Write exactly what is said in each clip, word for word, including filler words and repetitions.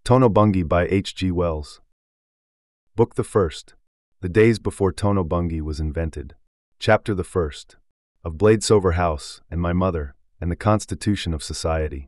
Tono Bungee by H G Wells. Book the First. The Days Before Tono Bungee Was Invented. Chapter the First. Of Bladesover House, and My Mother, and the Constitution of Society.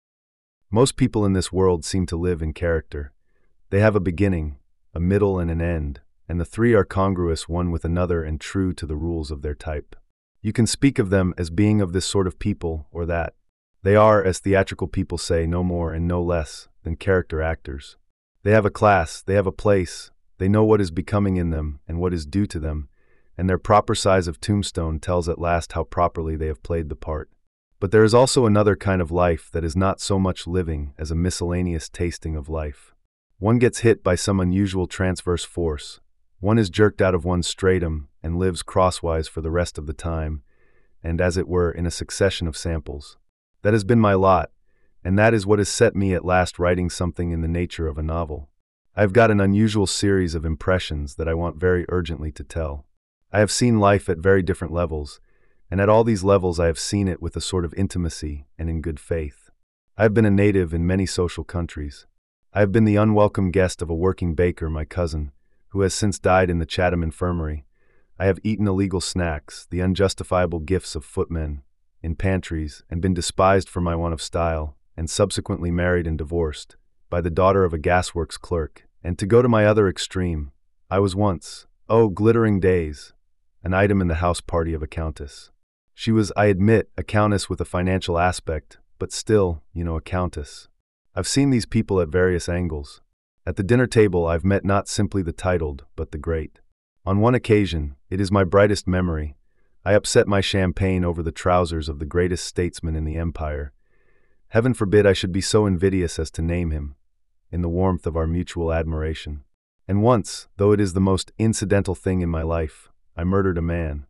Most people in this world seem to live in character. They have a beginning, a middle, and an end, and the three are congruous one with another and true to the rules of their type. You can speak of them as being of this sort of people or that. They are, as theatrical people say, no more and no less than character actors. They have a class, they have a place, they know what is becoming in them and what is due to them, and their proper size of tombstone tells at last how properly they have played the part. But there is also another kind of life that is not so much living as a miscellaneous tasting of life. One gets hit by some unusual transverse force. One is jerked out of one's stratum and lives crosswise for the rest of the time, and as it were in a succession of samples. That has been my lot, and that is what has set me at last writing something in the nature of a novel. I have got an unusual series of impressions that I want very urgently to tell. I have seen life at very different levels, and at all these levels I have seen it with a sort of intimacy and in good faith. I have been a native in many social countries. I have been the unwelcome guest of a working baker, my cousin, who has since died in the Chatham Infirmary. I have eaten illegal snacks, the unjustifiable gifts of footmen, in pantries, and been despised for my want of style, and subsequently married and divorced, by the daughter of a gasworks clerk. And to go to my other extreme, I was once, oh, glittering days, an item in the house party of a countess. She was, I admit, a countess with a financial aspect, but still, you know, a countess. I've seen these people at various angles. At the dinner table I've met not simply the titled, but the great. On one occasion, it is my brightest memory, I upset my champagne over the trousers of the greatest statesman in the empire. Heaven forbid I should be so invidious as to name him, in the warmth of our mutual admiration. And once, though it is the most incidental thing in my life, I murdered a man.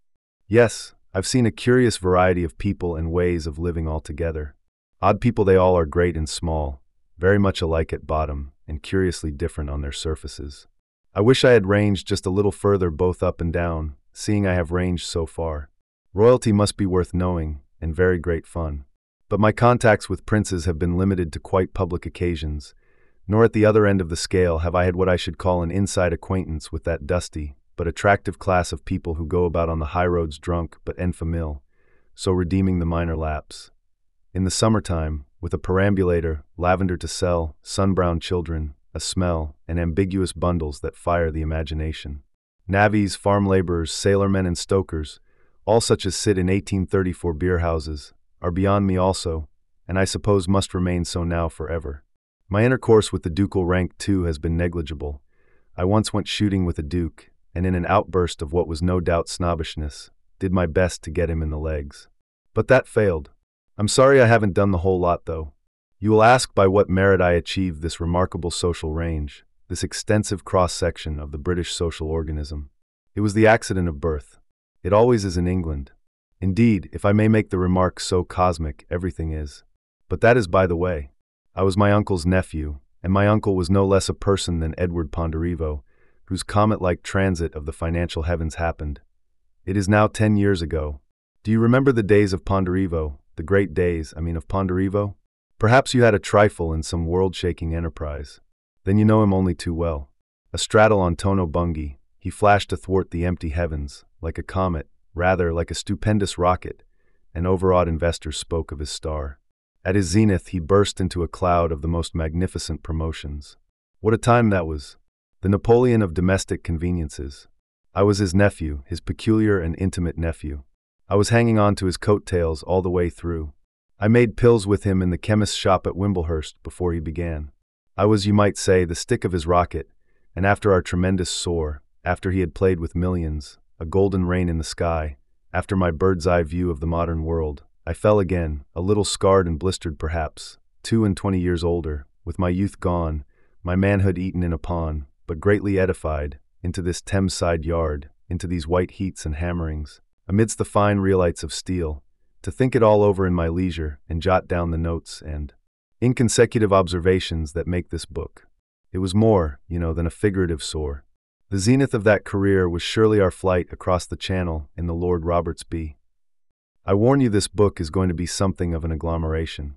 Yes, I've seen a curious variety of people and ways of living altogether. Odd people they all are, great and small, very much alike at bottom, and curiously different on their surfaces. I wish I had ranged just a little further both up and down, seeing I have ranged so far. Royalty must be worth knowing, and very great fun. But my contacts with princes have been limited to quite public occasions, nor at the other end of the scale have I had what I should call an inside acquaintance with that dusty, but attractive class of people who go about on the highroads drunk but en famille, so redeeming the minor lapse. In the summertime, with a perambulator, lavender to sell, sun-browned children, a smell, and ambiguous bundles that fire the imagination. Navvies, farm laborers, sailormen, and stokers, all such as sit in eighteen thirty-four beerhouses, are beyond me also, and I suppose must remain so now forever. My intercourse with the ducal rank, too, has been negligible. I once went shooting with a duke, and in an outburst of what was no doubt snobbishness, did my best to get him in the legs. But that failed. I'm sorry I haven't done the whole lot, though. You will ask by what merit I achieved this remarkable social range, this extensive cross-section of the British social organism. It was the accident of birth. It always is in England. Indeed, if I may make the remark so cosmic, everything is. But that is by the way. I was my uncle's nephew, and my uncle was no less a person than Edward Ponderevo, whose comet-like transit of the financial heavens happened. It is now ten years ago. Do you remember the days of Ponderevo, the great days, I mean, of Ponderevo? Perhaps you had a trifle in some world-shaking enterprise. Then you know him only too well. Astraddle on Tono Bungee, he flashed athwart the empty heavens, like a comet, rather like a stupendous rocket, and overawed investors spoke of his star. At his zenith he burst into a cloud of the most magnificent promotions. What a time that was! The Napoleon of domestic conveniences. I was his nephew, his peculiar and intimate nephew. I was hanging on to his coat-tails all the way through. I made pills with him in the chemist's shop at Wimblehurst before he began. I was, you might say, the stick of his rocket, and after our tremendous soar, after he had played with millions, a golden rain in the sky, after my bird's-eye view of the modern world, I fell again, a little scarred and blistered perhaps, two and twenty years older, with my youth gone, my manhood eaten in a pawn, but greatly edified, into this Thames-side yard, into these white heats and hammerings, amidst the fine realites of steel, to think it all over in my leisure and jot down the notes and inconsecutive observations that make this book. It was more, you know, than a figurative soar. The zenith of that career was surely our flight across the Channel in the Lord Roberts B. I warn you, this book is going to be something of an agglomeration.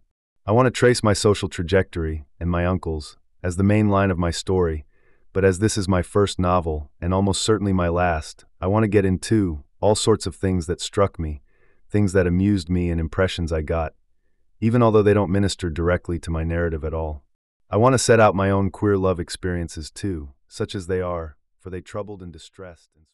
I want to trace my social trajectory and my uncle's as the main line of my story, but as this is my first novel, and almost certainly my last, I want to get into all sorts of things that struck me, things that amused me and impressions I got, even although they don't minister directly to my narrative at all. I want to set out my own queer love experiences too, such as they are, for they troubled and distressed and